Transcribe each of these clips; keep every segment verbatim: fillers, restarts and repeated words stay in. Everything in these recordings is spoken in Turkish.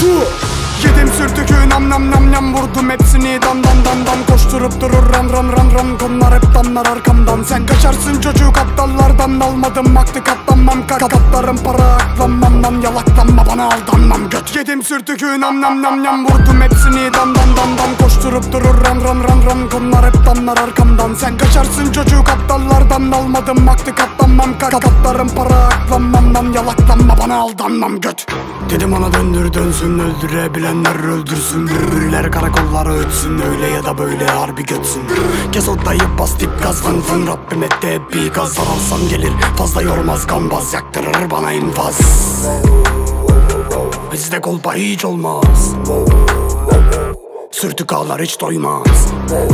Yedim sürtükü nam nam nam nam, vurdum hepsini dan dan dan dan. Koşturup durur ran ran ran ran, bunlar hep damlar arkamdan. Sen kaçarsın çocuk aptallardan, almadım vakti katlanmam. Katlarım para aklanmam lan, yalaklanma bana aldanmam göt. Yedim sürtükü nam nam nam nam, vurdum hepsini dan dan dan dan. Koşturup durur ran ran ran ran, bunlar hep damlar arkamdan. Sen kaçarsın çocuk aptallardan, almadım vakti katlanmam. Katlarım para aklanmam lan, yalaklanma bana aldanmam göt. Dedim ona döndür dönsün, öldürebilenler öldürsün. Bülbüller karakolları ötsün, öyle ya da böyle harbi götsün. Kes odayı bas dip gaz fın fın, Rabbim etti hep bir gaz. Zararsam gelir fazla yormaz gambaz, yaktırır bana infaz. Bizde kolpa hiç olmaz, sürtük ağlar hiç doymaz.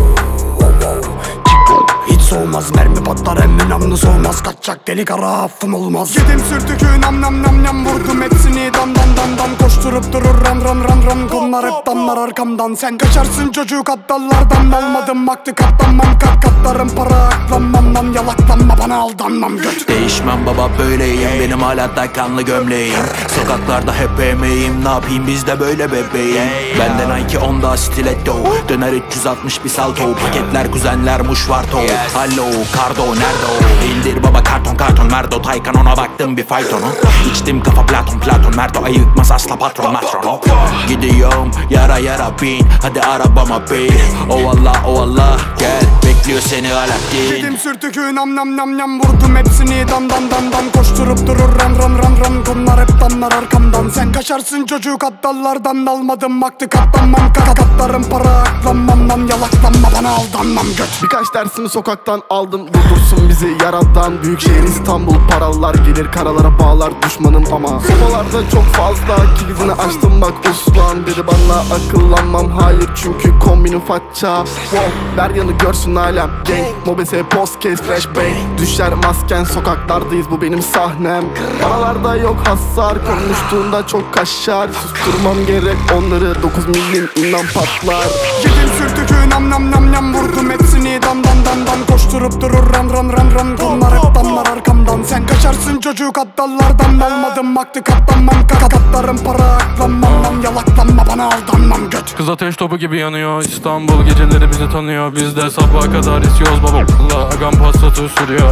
Hiç soğumaz, mermi patlar emmi namlu soğumaz. Kaçacak delik ara affım olmaz. Yedim sürtükü nam nam nam nam, vurdum hepsini dan dan dan dan. Koşturup durur ran ran ran ran, bunlar hep damlar arkamdan. Sen kaçarsın çocuk aptallardan, almadım vakti katlanmam. Kat katlarım para aklanmam lan, yalaklanma bana aldanmam göt. Değişmem baba böyleyim, benim hala da kanlı gömleğim. Sokaklarda hep emeğim, ne yapayım bizde böyle bebeğim. Benden Nike onda stiletto, döner üç yüz altmış bir salto. Paketler kuzenler muşvarto. Hallo kardo nerede o? İndir baba karton karton merdo. Taycan ona baktım bir faytonu. İçtim kafa platon platon merdo. Ayıkmaz asla patron matron. Gidiyorum yara yara bin, hadi arabama bin. O Allah o Allah gel, bekliyor seni Alaaddin. Yedim sürtükü nam nam nam nam, vurdum hepsini dan dan dan dan. Koşturup durur ran ran ran ran, bunlar hep damlar arkamdan. Sen kaçarsın çocuk aptallardan, almadım vakti katlanmam. Katlarım para aklanmam lan, yalaklanma bana aldanmam göt. Birkaç dersimi sokaktan aldım, durdursun bizi yaradan. Büyük şehir İstanbul, paralar gelir karalara bağlar düşmanım ama sobalarda çok fazla. Kilidini açtım bak uslan, dedi bana akıllanmam. Hayır çünkü kombinin faça. Wow, ver yanı görsün alem. Gang, mobese post case flashbang. Düşer masken, sokaklardayız bu benim sahnem. Paralarda yok hasar, konuştuğunda çok kaşar. Susturmam gerek onları, dokuz milim inan patlar. Yedim sürtükü nam nam nam nam, vurdum hepsini dan dan dan dan. Koşturup durur ran ran ran ran, bunlar hep damlar arkamdan. Sen kaçarsın çocuk aptallardan, almadım vakti katlanmam. Katlarım para aklanmam lan, yalaklanma bana aldanmam göt. Kız ateş topu gibi yanıyor, İstanbul geceleri bizi tanıyor. Biz de sabaha kadar istiyoruz baba. Allah agam pasatı sürüyor.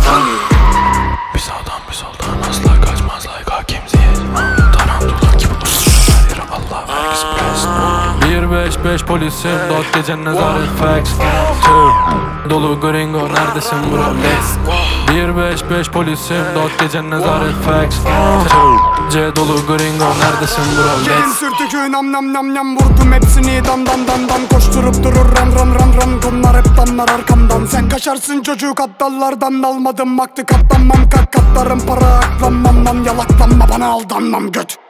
Bir sağdan bir soldan asla kaçmaz like hakim ziyet. Tarantula gibi her yere Allah vergisi prest. Bir beş beş polisim, dört gece nezaret facts. Dolu gringo neredesin bro let's. Bir beş beş polisim, dört gece nezaret facts. C dolu gringo neredesin bro let's. Yedim sürtükü nam nam nam nam, vurdum hepsini dan dan dan dan. Koşturup durur ran ran ran ran, bunlar hep damlar arkamdan. Sen kaçarsın çocuk aptallardan, almadım vakti katlanmam. Katlarım para aklanmam lan, yalaklanma bana aldanmam göt.